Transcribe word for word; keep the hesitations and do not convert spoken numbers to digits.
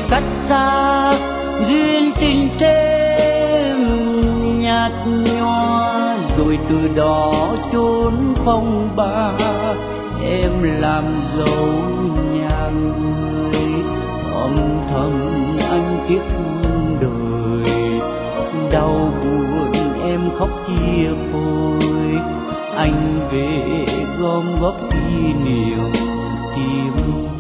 cách xa, duyên tình thêm nhạt nhòa, rồi từ đó chốn phong ba em làm dấu nhà người. Âm thầm anh tiếc thương đời, đau buồn em khóc chia phôi. Anh về gom góp kỷ niệm tìm